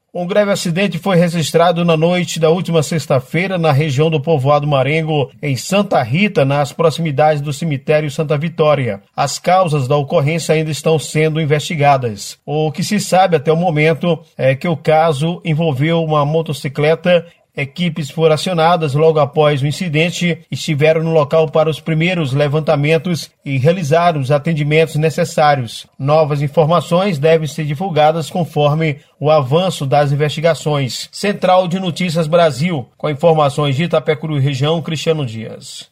Um grave acidente foi registrado na noite da última sexta-feira na região do povoado Marengo, em Santa Rita, nas proximidades do cemitério Santa Vitória. As causas da ocorrência ainda estão sendo investigadas. O que se sabe até o momento é que o caso envolveu uma motocicleta. Equipes foram acionadas logo após o incidente, estiveram no local para os primeiros levantamentos e realizaram os atendimentos necessários. Novas informações devem ser divulgadas conforme o avanço das investigações. Central de Notícias Brasil, com informações de Itapecuru e região, Cristiano Dias.